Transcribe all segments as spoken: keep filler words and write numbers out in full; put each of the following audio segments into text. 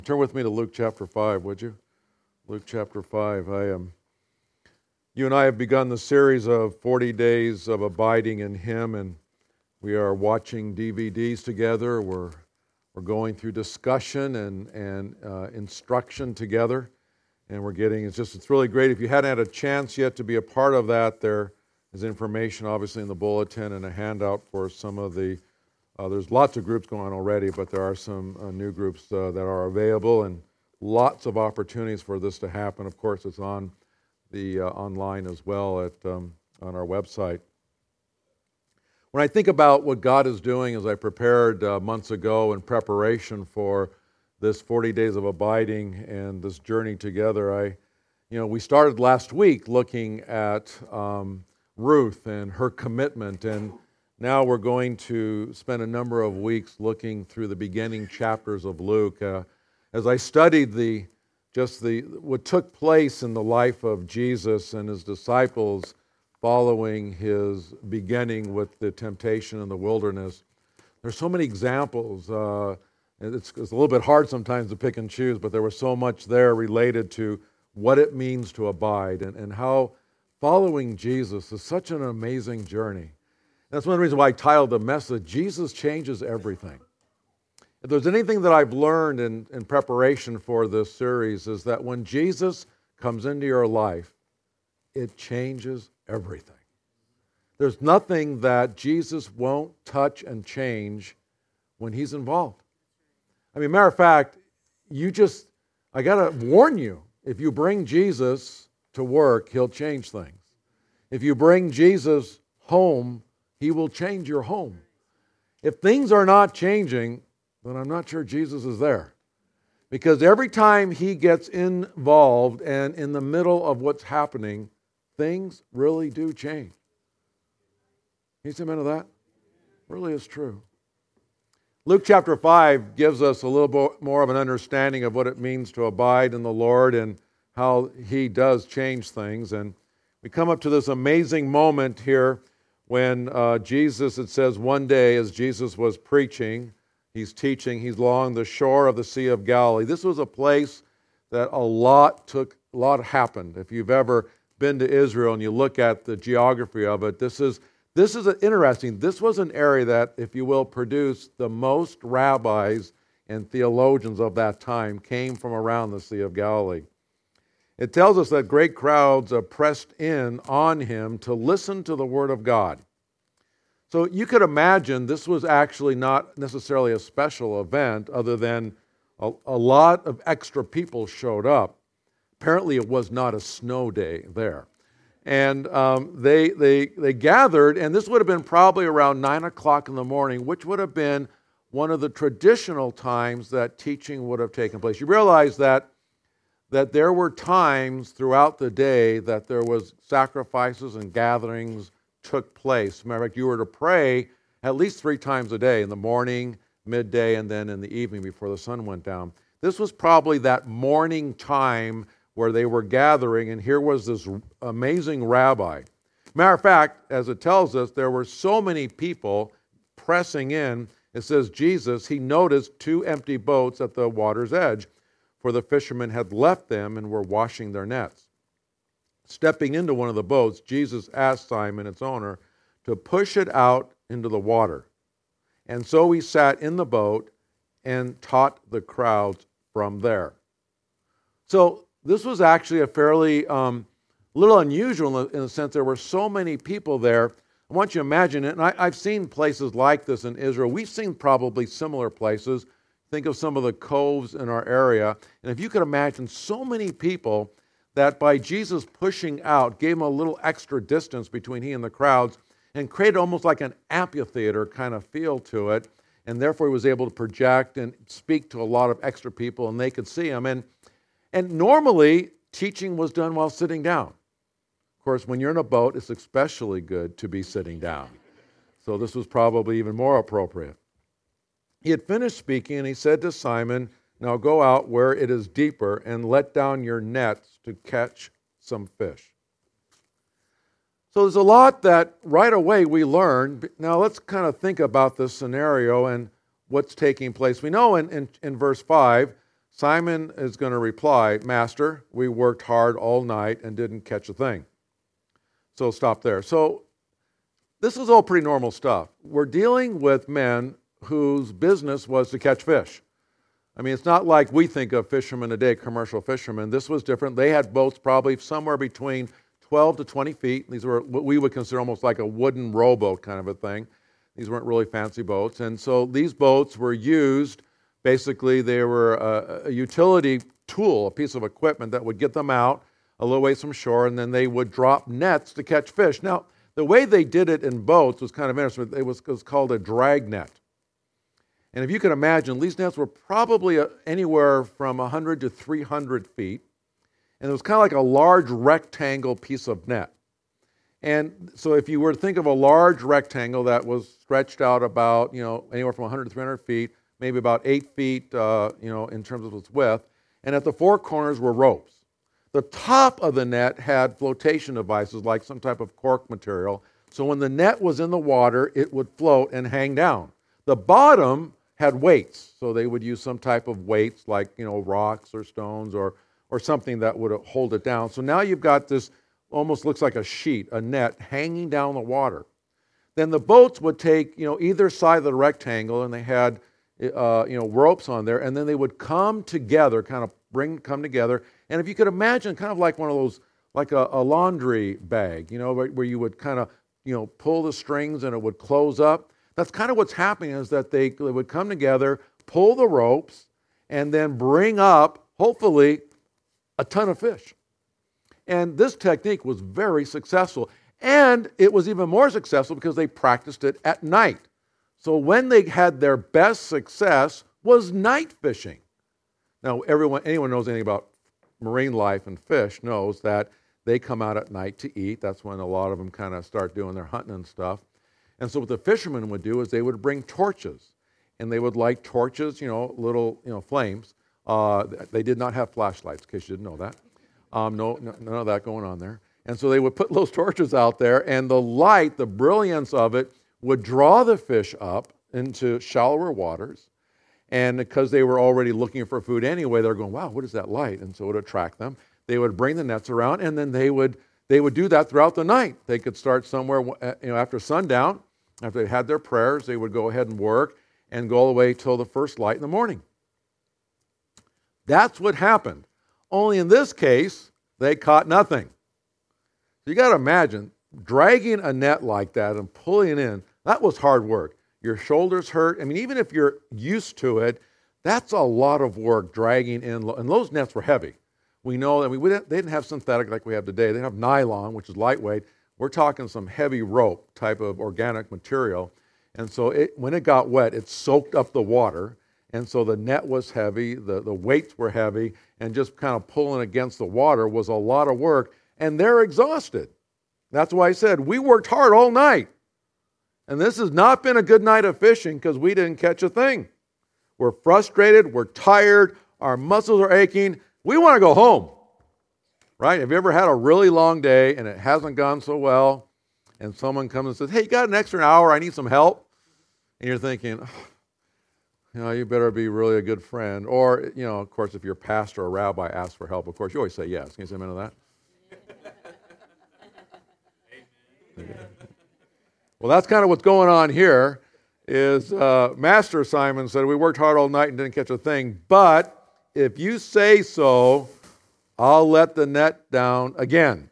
Turn with me to Luke chapter five, would you? Luke chapter five. I am. You and I have begun the series of forty days of abiding in Him, and we are watching D V Ds together. We're we're going through discussion and and uh, instruction together, and we're getting. It's just it's really great. If you hadn't had a chance yet to be a part of that, there is information obviously in the bulletin and a handout for some of the. Uh, there's lots of groups going on already, but there are some uh, new groups uh, that are available, and lots of opportunities for this to happen. Of course, it's on the uh, online as well at um, on our website. When I think about what God is doing, as I prepared uh, months ago in preparation for this forty days of abiding and this journey together, I, you know, we started last week looking at um, Ruth and her commitment, and now we're going to spend a number of weeks looking through the beginning chapters of Luke. Uh, as I studied the just the what took place in the life of Jesus and his disciples following his beginning with the temptation in the wilderness, there's so many examples. Uh, it's, it's a little bit hard sometimes to pick and choose, but there was so much there related to what it means to abide and, and how following Jesus is such an amazing journey. That's one of the reasons why I titled the message, Jesus Changes Everything. If there's anything that I've learned in, in preparation for this series is that when Jesus comes into your life, it changes everything. There's nothing that Jesus won't touch and change when he's involved. I mean, matter of fact, you just, I got to warn you, if you bring Jesus to work, he'll change things. If you bring Jesus home, he will change your home. If things are not changing, then I'm not sure Jesus is there. Because every time he gets involved and in the middle of what's happening, things really do change. Can you say amen to that? Really is true. Luke chapter five gives us a little bit more of an understanding of what it means to abide in the Lord and how he does change things. And we come up to this amazing moment here when uh, Jesus, it says, one day as Jesus was preaching, he's teaching, he's along the shore of the Sea of Galilee. This was a place that a lot took, a lot happened. If you've ever been to Israel and you look at the geography of it, this is this is interesting. This was an area that, if you will, produced the most rabbis and theologians of that time came from around the Sea of Galilee. It tells us that great crowds uh, pressed in on him to listen to the Word of God. So you could imagine this was actually not necessarily a special event other than a, a lot of extra people showed up. Apparently it was not a snow day there. And um, they, they, they gathered, and this would have been probably around nine o'clock in the morning, which would have been one of the traditional times that teaching would have taken place. You realize that that there were times throughout the day that there was sacrifices and gatherings took place. Matter of fact, you were to pray at least three times a day, in the morning, midday, and then in the evening before the sun went down. This was probably that morning time where they were gathering, and here was this amazing rabbi. Matter of fact, as it tells us, there were so many people pressing in. It says Jesus, he noticed two empty boats at the water's edge, for the fishermen had left them and were washing their nets. Stepping into one of the boats, Jesus asked Simon, its owner, to push it out into the water. And so he sat in the boat and taught the crowds from there. So this was actually a fairly um, little unusual in the sense there were so many people there. I want you to imagine it, and I, I've seen places like this in Israel. We've seen probably similar places. Think of some of the coves in our area. And if you could imagine so many people that by Jesus pushing out, gave him a little extra distance between he and the crowds and created almost like an amphitheater kind of feel to it. And therefore he was able to project and speak to a lot of extra people and they could see him. And, and normally teaching was done while sitting down. Of course, when you're in a boat, it's especially good to be sitting down. So this was probably even more appropriate. He had finished speaking, and he said to Simon, now go out where it is deeper and let down your nets to catch some fish. So there's a lot that right away we learn. Now let's kind of think about this scenario and what's taking place. We know in, in, in verse five Simon is going to reply, Master, we worked hard all night and didn't catch a thing. So stop there. So this is all pretty normal stuff. We're dealing with men whose business was to catch fish. I mean, it's not like we think of fishermen today, commercial fishermen. This was different. They had boats probably somewhere between twelve to twenty feet. These were what we would consider almost like a wooden rowboat kind of a thing. These weren't really fancy boats. And so these boats were used, basically they were a, a utility tool, a piece of equipment that would get them out a little ways from shore, and then they would drop nets to catch fish. Now, the way they did it in boats was kind of interesting. It was, it was called a drag net. And if you can imagine, these nets were probably anywhere from one hundred to three hundred feet. And it was kind of like a large rectangle piece of net. And so if you were to think of a large rectangle that was stretched out about, you know, anywhere from one hundred to three hundred feet, maybe about eight feet, uh, you know, in terms of its width, and at the four corners were ropes. The top of the net had flotation devices like some type of cork material, so when the net was in the water, it would float and hang down. The bottom had weights, so they would use some type of weights like, you know, rocks or stones or or something that would hold it down. So now you've got this, almost looks like a sheet, a net, hanging down the water. Then the boats would take, you know, either side of the rectangle, and they had, uh, you know, ropes on there, and then they would come together, kind of bring, come together. And if you could imagine, kind of like one of those, like a, a laundry bag, you know, where, where you would kind of, you know, pull the strings and it would close up. That's kind of what's happening, is that they, they would come together, pull the ropes, and then bring up, hopefully, a ton of fish. And this technique was very successful. And it was even more successful because they practiced it at night. So when they had their best success was night fishing. Now, everyone, anyone knows anything about marine life and fish knows that they come out at night to eat. That's when a lot of them kind of start doing their hunting and stuff. And so what the fishermen would do is they would bring torches. And they would light torches, you know, little, you know, flames. Uh, they did not have flashlights, in case you didn't know that. Um, no, no, none of that going on there. And so they would put those torches out there, and the light, the brilliance of it, would draw the fish up into shallower waters. And because they were already looking for food anyway, they're going, wow, what is that light? And so it would attract them. They would bring the nets around, and then they would they would do that throughout the night. They could start somewhere, you know, after sundown. After they had their prayers, they would go ahead and work and go all the way till the first light in the morning. That's what happened. Only in this case, they caught nothing. So you got to imagine dragging a net like that and pulling it in. That was hard work. Your shoulders hurt. I mean, even if you're used to it, that's a lot of work dragging in. And those nets were heavy. We know that we didn't, they didn't have synthetic like we have today. They didn't have nylon, which is lightweight. We're talking some heavy rope type of organic material. And so it, when it got wet, it soaked up the water. And so the net was heavy, the, the weights were heavy, and just kind of pulling against the water was a lot of work. And they're exhausted. That's why I said, we worked hard all night. And this has not been a good night of fishing because we didn't catch a thing. We're frustrated, we're tired, our muscles are aching. We want to go home, right? Have you ever had a really long day and it hasn't gone so well, and someone comes and says, hey, you got an extra hour, I need some help? And you're thinking, oh, you know, you better be really a good friend. Or, you know, of course, if your pastor or rabbi asks for help, of course, you always say yes. Can you say amen to that? Well, that's kind of what's going on here, is uh, Master Simon said, we worked hard all night and didn't catch a thing, but if you say so, I'll let the net down again.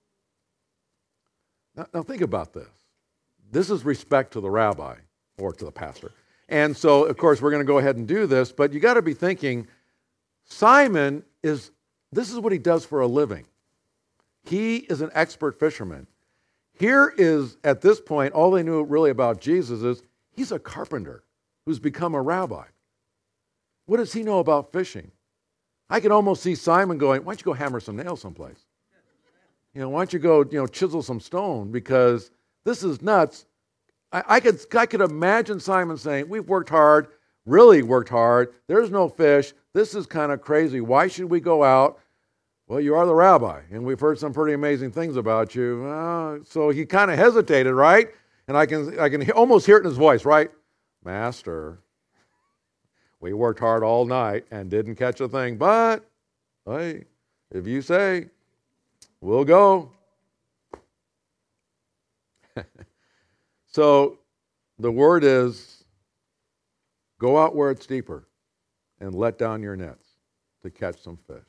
Now, now think about this. This is respect to the rabbi or to the pastor. And so, of course, we're going to go ahead and do this, but you got to be thinking, Simon is, this is what he does for a living. He is an expert fisherman. Here is, at this point, all they knew really about Jesus is he's a carpenter who's become a rabbi. What does he know about fishing? I can almost see Simon going, why don't you go hammer some nails someplace? You know, why don't you go, you know, chisel some stone? Because this is nuts. I, I could I could imagine Simon saying, we've worked hard, really worked hard. There's no fish. This is kind of crazy. Why should we go out? Well, you are the rabbi, and we've heard some pretty amazing things about you. Uh, so he kind of hesitated, right? And I can I can almost hear it in his voice, right? Master, we worked hard all night and didn't catch a thing, but hey, if you say, we'll go. So the word is, go out where it's deeper and let down your nets to catch some fish.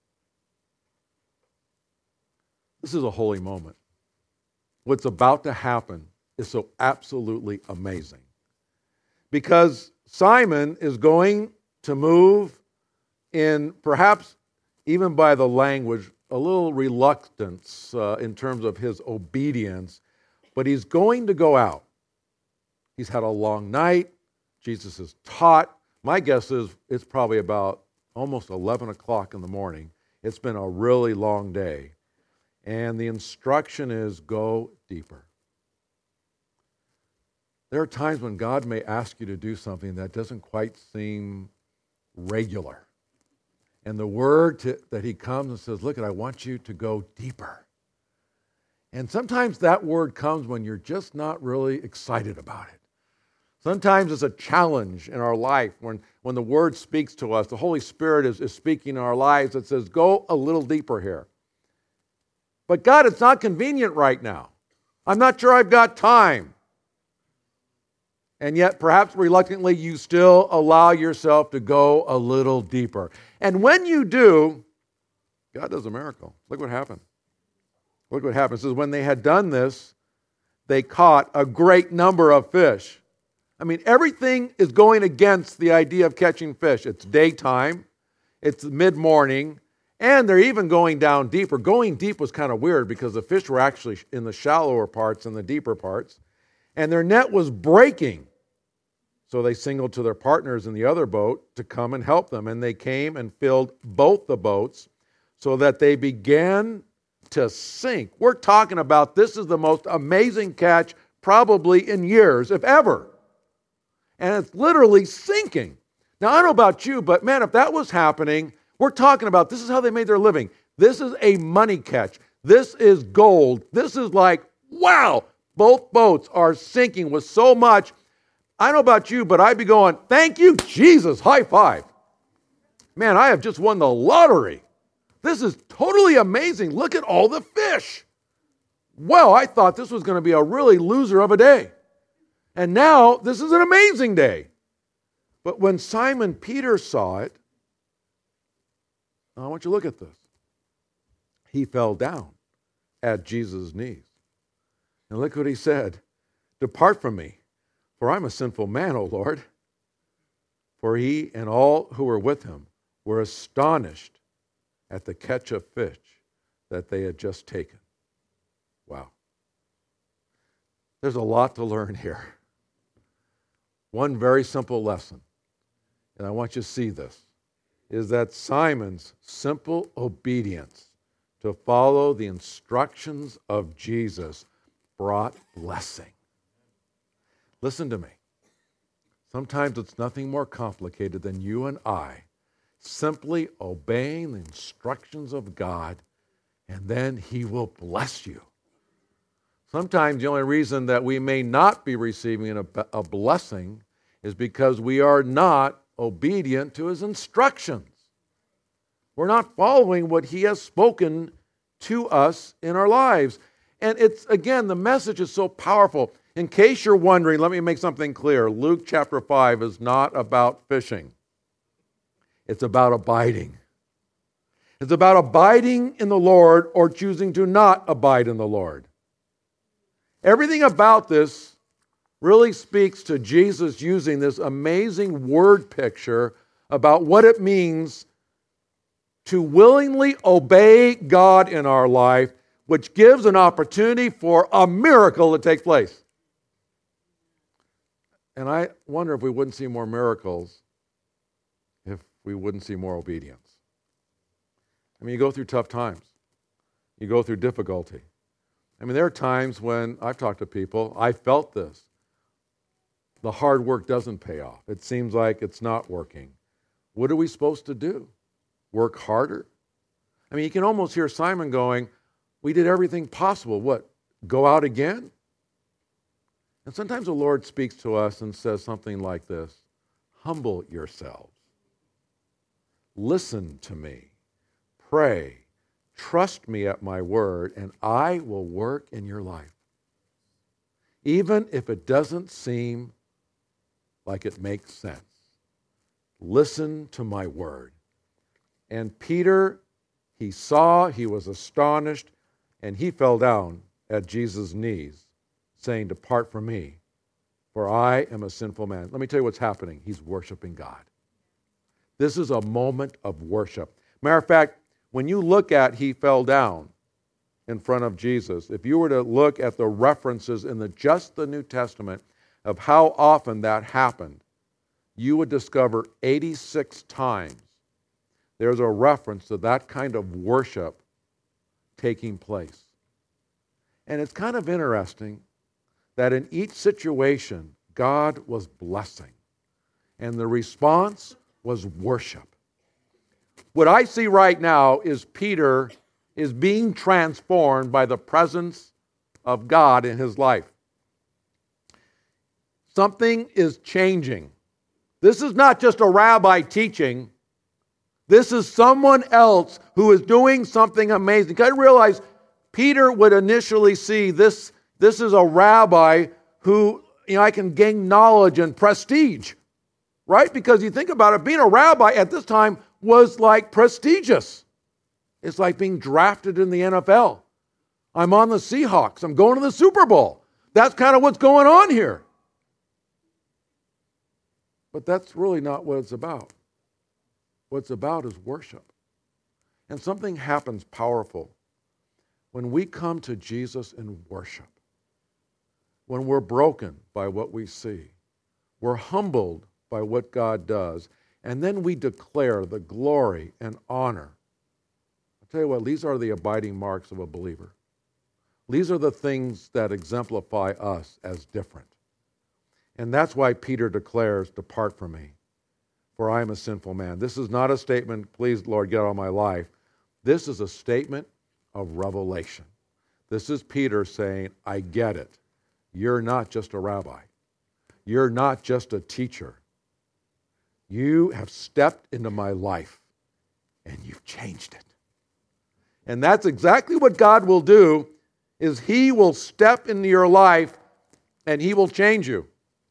This is a holy moment. What's about to happen is so absolutely amazing. Because Simon is going to move in, perhaps even by the language, a little reluctance uh, in terms of his obedience, but he's going to go out. He's had a long night. Jesus has taught. My guess is it's probably about almost eleven o'clock in the morning. It's been a really long day. And the instruction is, go deeper. There are times when God may ask you to do something that doesn't quite seem regular. And the word to, that he comes and says, look, I want you to go deeper. And sometimes that word comes when you're just not really excited about it. Sometimes it's a challenge in our life when, when the word speaks to us. The Holy Spirit is, is speaking in our lives that says, go a little deeper here. But God, it's not convenient right now. I'm not sure I've got time. And yet, perhaps reluctantly, you still allow yourself to go a little deeper. And when you do, God does a miracle. Look what happened. Look what happened. It says, when they had done this, they caught a great number of fish. I mean, everything is going against the idea of catching fish. It's daytime. It's mid-morning. And they're even going down deeper. Going deep was kind of weird because the fish were actually in the shallower parts and the deeper parts. And their net was breaking. So they signaled to their partners in the other boat to come and help them. And they came and filled both the boats so that they began to sink. We're talking about this is the most amazing catch probably in years, if ever. And it's literally sinking. Now, I don't know about you, but man, if that was happening, we're talking about this is how they made their living. This is a money catch. This is gold. This is like, wow, both boats are sinking with so much. I don't know about you, but I'd be going, thank you, Jesus, high five. Man, I have just won the lottery. This is totally amazing. Look at all the fish. Well, I thought this was going to be a really loser of a day. And now this is an amazing day. But when Simon Peter saw it, I want you to look at this. He fell down at Jesus' knees. And look what he said. Depart from me, for I'm a sinful man, O Lord. For he and all who were with him were astonished at the catch of fish that they had just taken. Wow. There's a lot to learn here. One very simple lesson, and I want you to see this, is that Simon's simple obedience to follow the instructions of Jesus brought blessing. Listen to me. Sometimes it's nothing more complicated than you and I simply obeying the instructions of God, and then he will bless you. Sometimes the only reason that we may not be receiving a, a blessing is because we are not obedient to his instructions. We're not following what he has spoken to us in our lives. And it's, again, the message is so powerful. In case you're wondering, let me make something clear. Luke chapter five is not about fishing. It's about abiding. It's about abiding in the Lord or choosing to not abide in the Lord. Everything about this really speaks to Jesus using this amazing word picture about what it means to willingly obey God in our life, which gives an opportunity for a miracle to take place. And I wonder if we wouldn't see more miracles if we wouldn't see more obedience. I mean, you go through tough times. You go through difficulty. I mean, there are times when I've talked to people, I felt this. The hard work doesn't pay off. It seems like it's not working. What are we supposed to do? Work harder? I mean, you can almost hear Simon going, we did everything possible. What, go out again? And sometimes the Lord speaks to us and says something like this, humble yourselves. Listen to me. Pray. Trust me at my word, and I will work in your life. Even if it doesn't seem like it makes sense. Listen to my word. And Peter, he saw, he was astonished, and he fell down at Jesus' knees, saying, depart from me, for I am a sinful man. Let me tell you what's happening. He's worshiping God. This is a moment of worship. Matter of fact, when you look at he fell down in front of Jesus, if you were to look at the references in the just the New Testament of how often that happened, you would discover eighty-six times there's a reference to that kind of worship taking place. And it's kind of interesting that in each situation, God was blessing, and the response was worship. What I see right now is Peter is being transformed by the presence of God in his life. Something is changing. This is not just a rabbi teaching. This is someone else who is doing something amazing. You got to realize Peter would initially see this, this is a rabbi who, you know, I can gain knowledge and prestige, right? Because you think about it, being a rabbi at this time was like prestigious. It's like being drafted in the N F L. I'm on the Seahawks. I'm going to the Super Bowl. That's kind of what's going on here. But that's really not what it's about. What it's about is worship. And something happens powerful when we come to Jesus in worship. When we're broken by what we see. We're humbled by what God does. And then we declare the glory and honor. I'll tell you what, these are the abiding marks of a believer. These are the things that exemplify us as different. And that's why Peter declares, depart from me, for I am a sinful man. This is not a statement, please, Lord, get out of my life. This is a statement of revelation. This is Peter saying, I get it. You're not just a rabbi. You're not just a teacher. You have stepped into my life and you've changed it. And that's exactly what God will do, is he will step into your life and he will change you.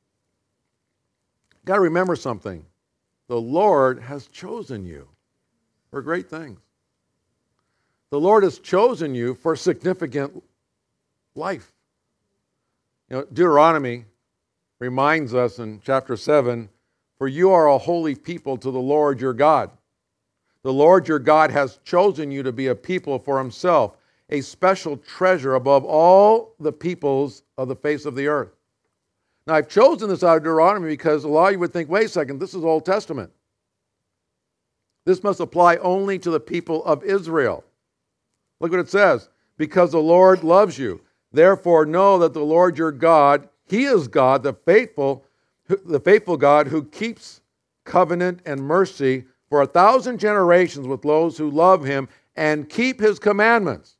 Got to remember something. The Lord has chosen you for great things. The Lord has chosen you for significant life. You know, Deuteronomy reminds us in chapter seven, for you are a holy people to the Lord your God. The Lord your God has chosen you to be a people for himself, a special treasure above all the peoples of the face of the earth. Now, I've chosen this out of Deuteronomy because a lot of you would think, wait a second, this is Old Testament. This must apply only to the people of Israel. Look what it says. Because the Lord loves you. Therefore know that the Lord your God, he is God, the faithful, the faithful God who keeps covenant and mercy for a thousand generations with those who love him and keep his commandments.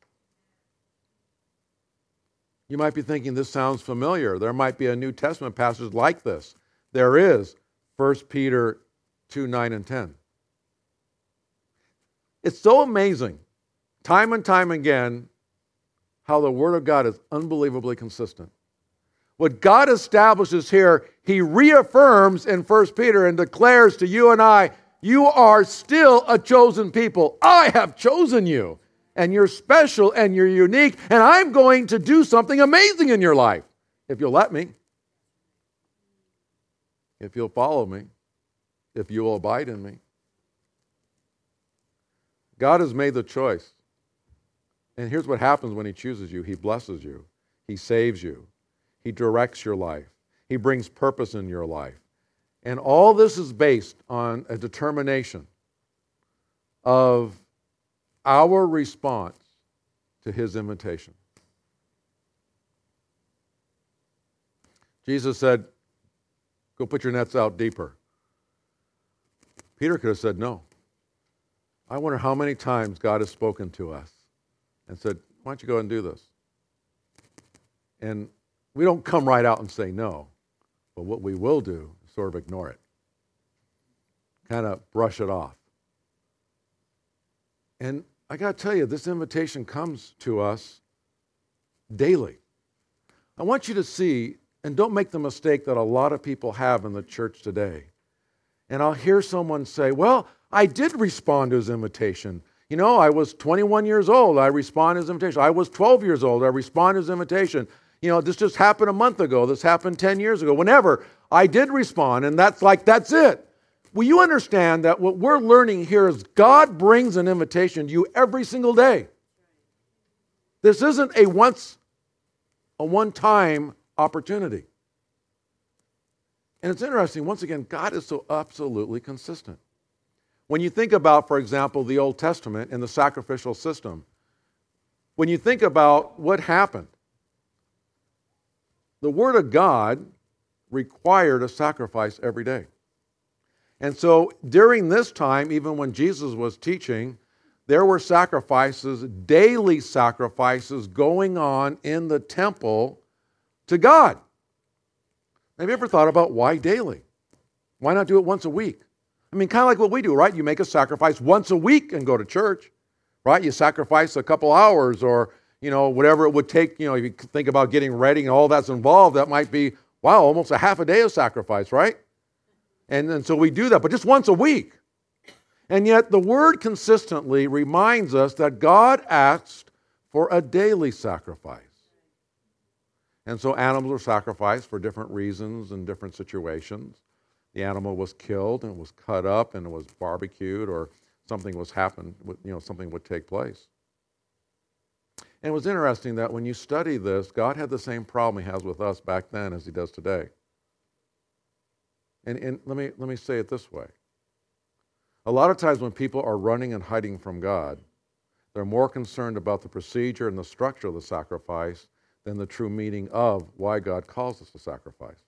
You might be thinking this sounds familiar. There might be a New Testament passage like this. There is, First Peter two, nine, and ten. It's so amazing, time and time again, how the Word of God is unbelievably consistent. What God establishes here, he reaffirms in First Peter and declares to you and I, you are still a chosen people. I have chosen you. And you're special and you're unique. And I'm going to do something amazing in your life. If you'll let me. If you'll follow me. If you will abide in me. God has made the choice. And here's what happens when he chooses you. He blesses you. He saves you. He directs your life. He brings purpose in your life. And all this is based on a determination of our response to his invitation. Jesus said, go put your nets out deeper. Peter could have said no. I wonder how many times God has spoken to us and said, why don't you go and do this? And we don't come right out and say no, but what we will do is sort of ignore it. kind of brush it off. And I got to tell you, this invitation comes to us daily. I want you to see, and don't make the mistake that a lot of people have in the church today. And I'll hear someone say, well, I did respond to his invitation. You know, I was twenty-one years old. I responded to his invitation. I was twelve years old. I responded to his invitation. You know, this just happened a month ago. This happened ten years ago. Whenever, I did respond, and that's like, that's it. Will you understand that what we're learning here is God brings an invitation to you every single day. This isn't a once, a one-time opportunity. And it's interesting, once again, God is so absolutely consistent. When you think about, for example, the Old Testament and the sacrificial system, when you think about what happened, the Word of God required a sacrifice every day. And so during this time, even when Jesus was teaching, there were sacrifices, daily sacrifices going on in the temple to God. Have you ever thought about why daily? Why not do it once a week? I mean, kind of like what we do, right? You make a sacrifice once a week and go to church, right? You sacrifice a couple hours or, you know, whatever it would take. You know, if you think about getting ready and all that's involved, that might be, wow, almost a half a day of sacrifice, right? And, and so we do that, but just once a week. And yet the Word consistently reminds us that God asked for a daily sacrifice. And so animals are sacrificed for different reasons and different situations. The animal was killed and was cut up and it was barbecued, or something was happened, you know, something would take place. And it was interesting that when you study this, God had the same problem He has with us back then as He does today. And, and let me let me say it this way. A lot of times when people are running and hiding from God, they're more concerned about the procedure and the structure of the sacrifice than the true meaning of why God calls us to sacrifice.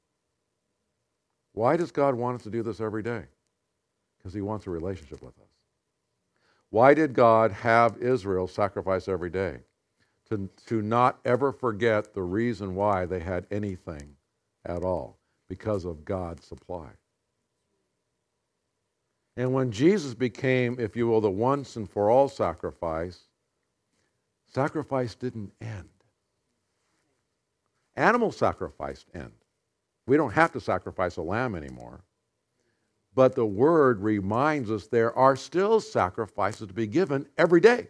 Why does God want us to do this every day? Because He wants a relationship with us. Why did God have Israel sacrifice every day? To, to not ever forget the reason why they had anything at all. Because of God's supply. And when Jesus became, if you will, the once and for all sacrifice, sacrifice didn't end. Animal sacrifice end. We don't have to sacrifice a lamb anymore. But the Word reminds us there are still sacrifices to be given every day.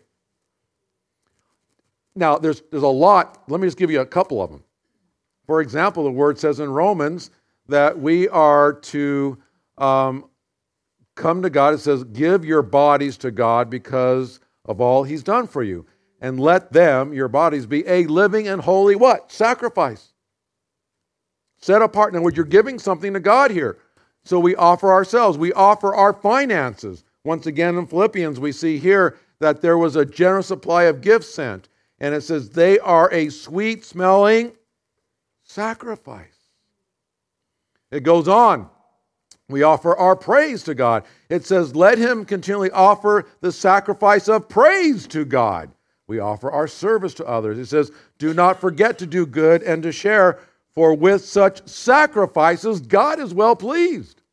Now, there's, there's a lot. Let me just give you a couple of them. For example, the Word says in Romans that we are to um, come to God. It says, give your bodies to God because of all He's done for you. And let them, your bodies, be a living and holy what? Sacrifice. Set apart. In other words, you're giving something to God here. So we offer ourselves. We offer our finances. Once again in Philippians, we see here that there was a generous supply of gifts sent. And it says they are a sweet-smelling sacrifice. It goes on. We offer our praise to God. It says, let him continually offer the sacrifice of praise to God. We offer our service to others. It says, do not forget to do good and to share, for with such sacrifices, God is well pleased.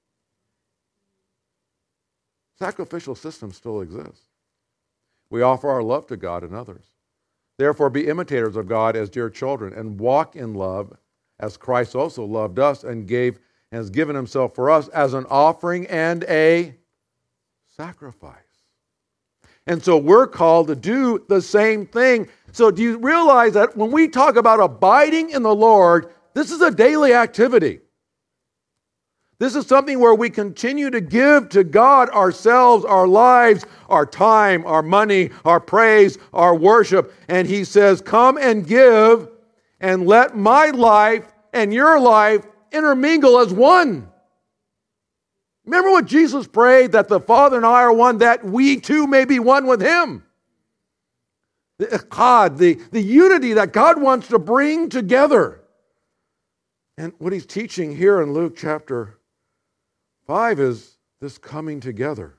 Sacrificial system still exists. We offer our love to God and others. Therefore, be imitators of God as dear children and walk in love as Christ also loved us and gave and has given himself for us as an offering and a sacrifice. And so we're called to do the same thing. So do you realize that when we talk about abiding in the Lord, this is a daily activity. This is something where we continue to give to God ourselves, our lives, our time, our money, our praise, our worship. And he says, come and give and let my life and your life intermingle as one. Remember what Jesus prayed, that the Father and I are one, that we too may be one with him. The, God, the, the unity that God wants to bring together. And what he's teaching here in Luke chapter five is this coming together.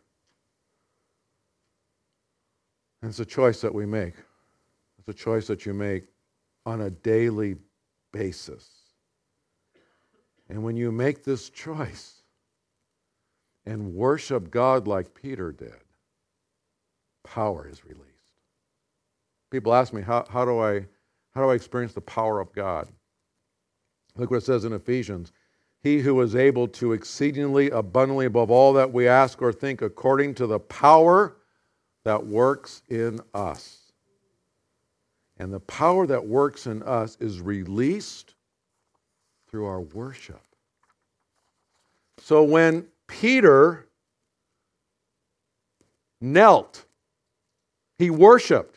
And it's a choice that we make. It's a choice that you make on a daily basis. And when you make this choice, and worship God like Peter did, power is released. People ask me, how, how do I how do I experience the power of God? Look what it says in Ephesians. He who is able to exceedingly abundantly above all that we ask or think according to the power that works in us. And the power that works in us is released through our worship. So when Peter knelt, he worshiped.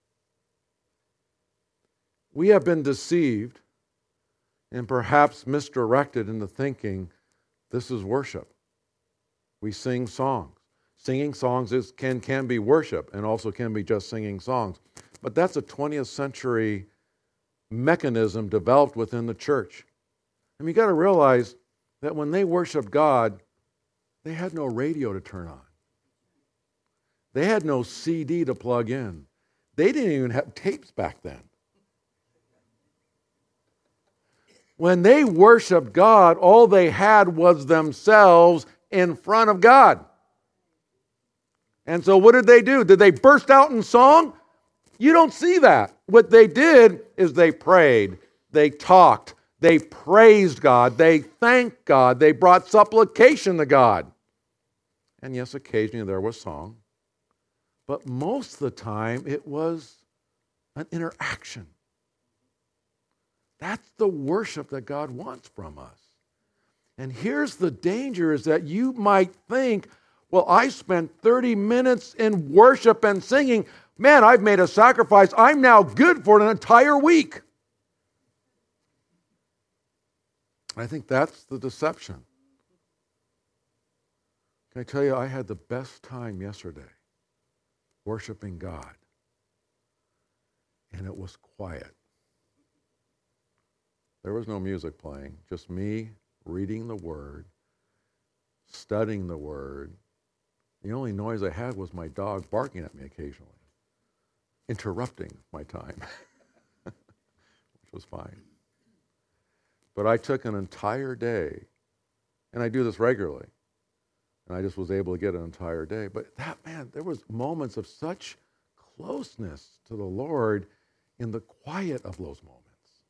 We have been deceived and perhaps misdirected into thinking this is worship. We sing songs. Singing songs is, can, can be worship and also can be just singing songs. But that's a twentieth century mechanism developed within the church. I mean, you got to realize that when they worshiped God, they had no radio to turn on. They had no C D to plug in. They didn't even have tapes back then. When they worshiped God, all they had was themselves in front of God. And so what did they do? Did they burst out in song? You don't see that. What they did is they prayed, they talked, they praised God, they thanked God, they brought supplication to God. And yes, occasionally there was song, but most of the time it was an interaction. That's the worship that God wants from us. And here's the danger is that you might think, well, I spent thirty minutes in worship and singing. Man, I've made a sacrifice. I'm now good for an entire week. I think that's the deception. Can I tell you, I had the best time yesterday worshiping God. And it was quiet. There was no music playing, just me reading the Word, studying the Word. The only noise I had was my dog barking at me occasionally, interrupting my time, which was fine. But I took an entire day, and I do this regularly, and I just was able to get an entire day. But that, man, there was moments of such closeness to the Lord in the quiet of those moments.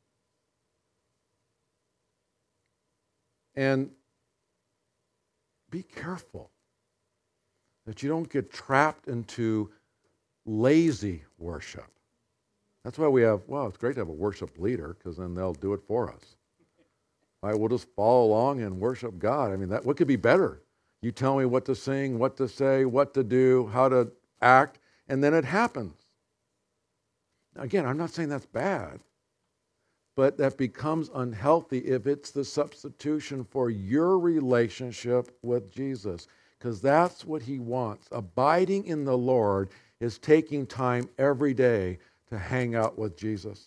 And be careful that you don't get trapped into lazy worship. That's why we have, well, it's great to have a worship leader because then they'll do it for us. All right, we'll just follow along and worship God. I mean, that what could be better? You tell me what to sing, what to say, what to do, how to act, and then it happens. Again, I'm not saying that's bad. But that becomes unhealthy if it's the substitution for your relationship with Jesus. Because that's what he wants. Abiding in the Lord is taking time every day to hang out with Jesus.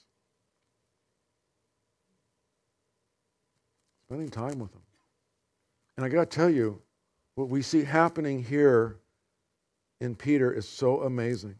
Spending time with him. And I got to tell you, what we see happening here in Peter is so amazing.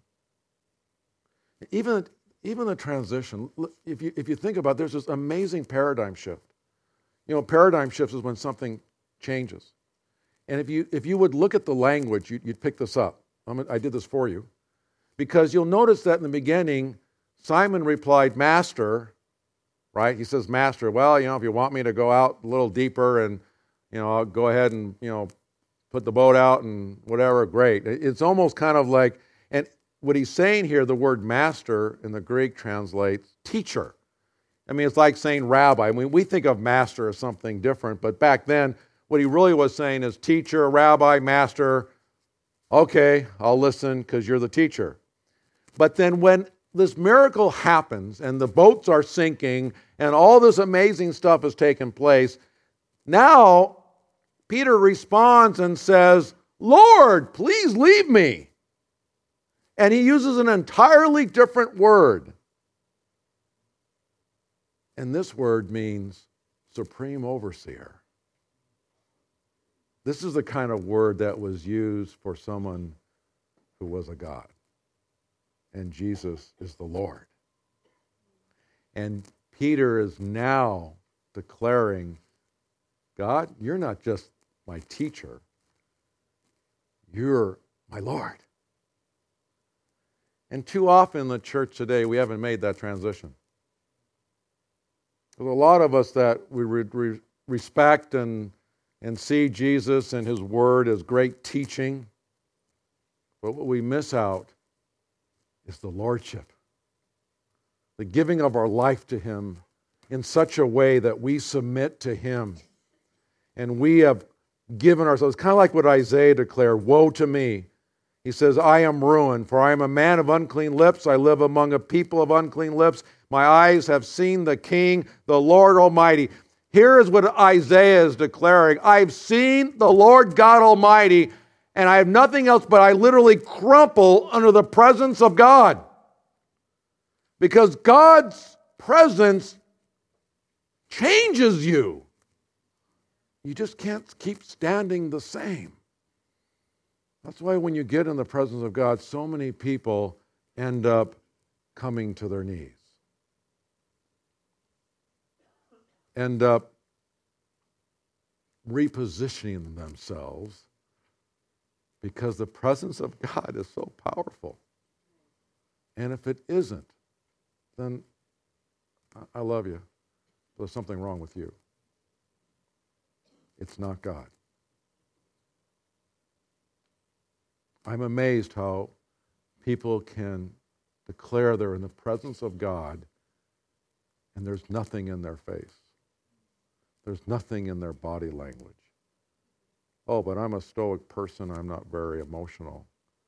Even Even the transition, if you if you think about it, there's this amazing paradigm shift. You know, paradigm shifts is when something changes. And if you if you would look at the language, you, you'd pick this up. I'm, I did this for you. Because you'll notice that in the beginning, Simon replied, Master, right? He says, Master, well, you know, if you want me to go out a little deeper and, you know, I'll go ahead and, you know, put the boat out and whatever, great. It's almost kind of like, and what he's saying here, the word master in the Greek translates teacher. I mean, it's like saying rabbi. I mean, we think of master as something different, but back then, what he really was saying is teacher, rabbi, master. Okay, I'll listen because you're the teacher. But then when this miracle happens and the boats are sinking and all this amazing stuff has taken place, now Peter responds and says, Lord, please leave me. And he uses an entirely different word. And this word means supreme overseer. This is the kind of word that was used for someone who was a God. And Jesus is the Lord. And Peter is now declaring, God, you're not just my teacher, You're my Lord. And too often in the church today, we haven't made that transition. There's a lot of us that we re- re- respect and, and see Jesus and His Word as great teaching. But what we miss out is the Lordship. The giving of our life to Him in such a way that we submit to Him. And we have given ourselves, kind of like what Isaiah declared, woe to me. He says, I am ruined, for I am a man of unclean lips. I live among a people of unclean lips. My eyes have seen the King, the Lord Almighty. Here is what Isaiah is declaring. I've seen the Lord God Almighty, and I have nothing else, but I literally crumple under the presence of God. Because God's presence changes you. You just can't keep standing the same. That's why when you get in the presence of God, so many people end up coming to their knees. End up repositioning themselves because the presence of God is so powerful. And if it isn't, then I love you. There's something wrong with you. It's not God. I'm amazed how people can declare they're in the presence of God and there's nothing in their face. There's nothing in their body language. Oh, but I'm a stoic person. I'm not very emotional.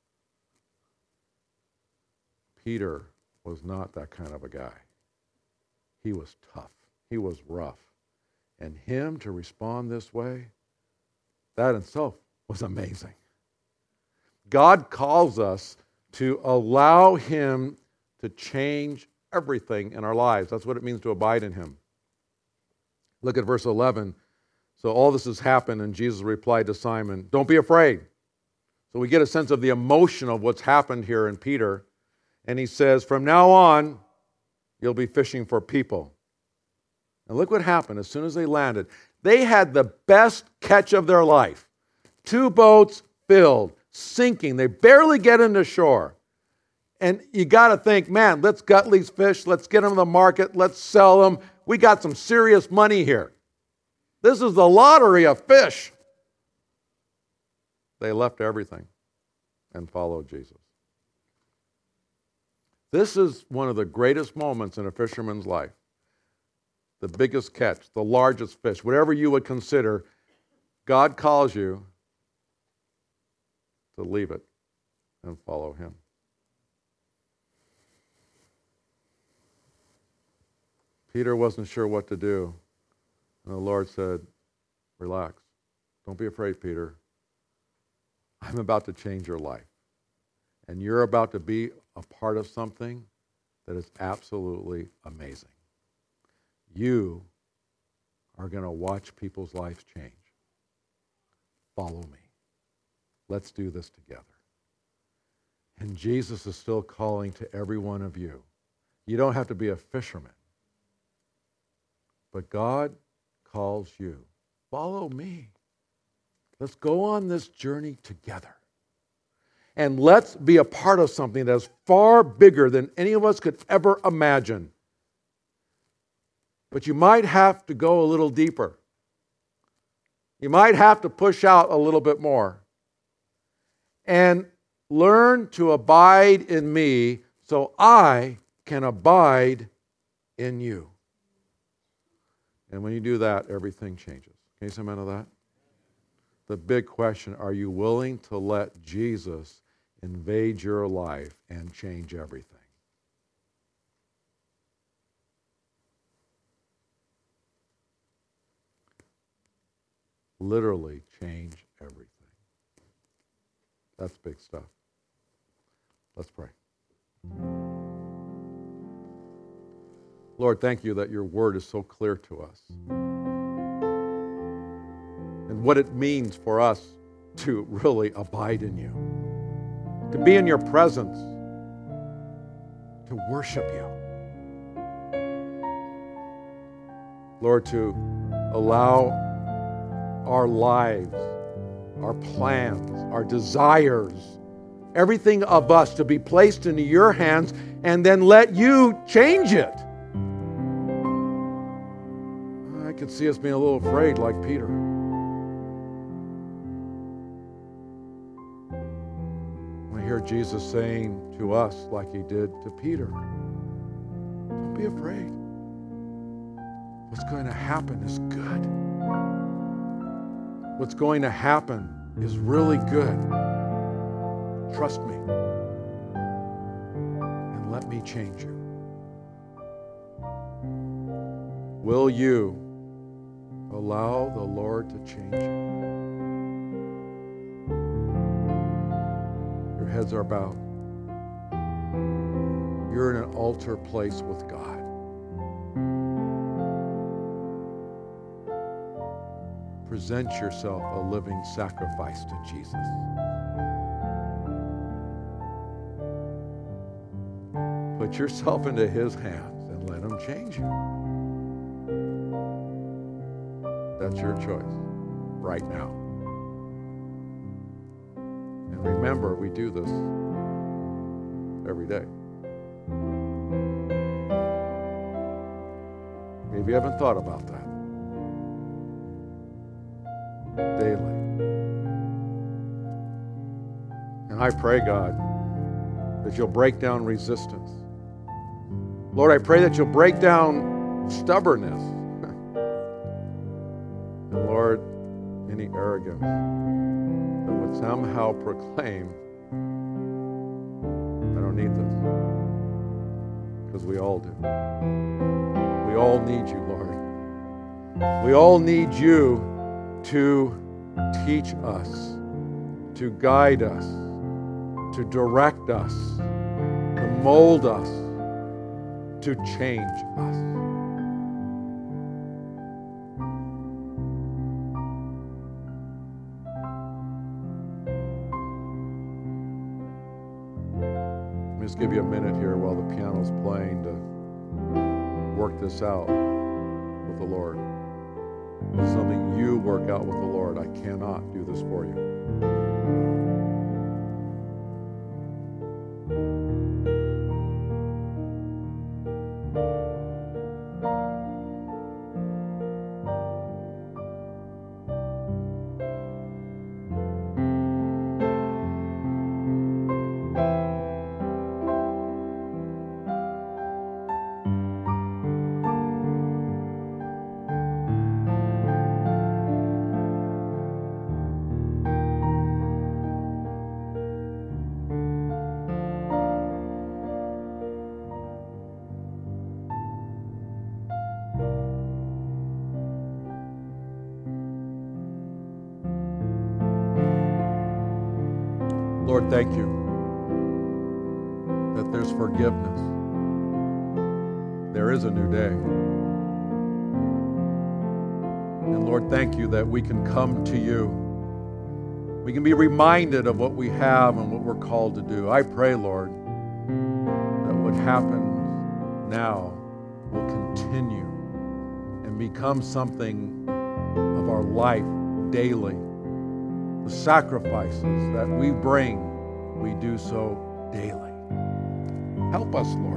Peter was not that kind of a guy. He was tough. He was rough. And him to respond this way, that in itself was amazing. God calls us to allow Him to change everything in our lives. That's what it means to abide in Him. Look at verse eleven. So all this has happened, and Jesus replied to Simon, don't be afraid. So we get a sense of the emotion of what's happened here in Peter. And he says, from now on, you'll be fishing for people. And look what happened as soon as they landed. They had the best catch of their life. Two boats filled, sinking. They barely get into shore. And you got to think, man, let's gut these fish. Let's get them to the market. Let's sell them. We got some serious money here. This is the lottery of fish. They left everything and followed Jesus. This is one of the greatest moments in a fisherman's life. The biggest catch, the largest fish, whatever you would consider, God calls you to leave it and follow Him. Peter wasn't sure what to do. And the Lord said, relax. Don't be afraid, Peter. I'm about to change your life. And you're about to be a part of something that is absolutely amazing. You are going to watch people's lives change. Follow me. Let's do this together. And Jesus is still calling to every one of you. You don't have to be a fisherman. But God calls you. Follow me. Let's go on this journey together. And let's be a part of something that is far bigger than any of us could ever imagine. But you might have to go a little deeper. You might have to push out a little bit more. And learn to abide in me so I can abide in you. And when you do that, everything changes. Can you say amen to that? The big question, are you willing to let Jesus invade your life and change everything? Literally change everything. That's big stuff. Let's pray. Lord, thank you that your word is so clear to us. And what it means for us to really abide in you. To be in your presence. To worship you. Lord, to allow our lives our plans, our desires, everything of us to be placed into your hands and then let you change it. I can see us being a little afraid like Peter. I hear Jesus saying to us like he did to Peter, don't be afraid. What's going to happen is good. What's going to happen is really good. Trust me. And let me change you. Will you allow the Lord to change you? Your heads are bowed. You're in an altar place with God. Present yourself a living sacrifice to Jesus. Put yourself into his hands and let him change you. That's your choice right now. And remember, we do this every day. Maybe you haven't thought about that. Daily. And I pray, God, that you'll break down resistance. Lord, I pray that you'll break down stubbornness. And Lord, any arrogance that would somehow proclaim, I don't need this. Because we all do. We all need you, Lord. We all need you to teach us, to guide us, to direct us, to mold us, to change us. Let me just give you a minute here while the piano's playing to work this out with the Lord. It's something you work out with the Lord. I cannot do this for you. Lord, thank you that there's forgiveness. There is a new day. And Lord, thank you that we can come to you. We can be reminded of what we have and what we're called to do. I pray, Lord, that what happens now will continue and become something of our life daily. The sacrifices that we bring, we do so daily. Help us, Lord.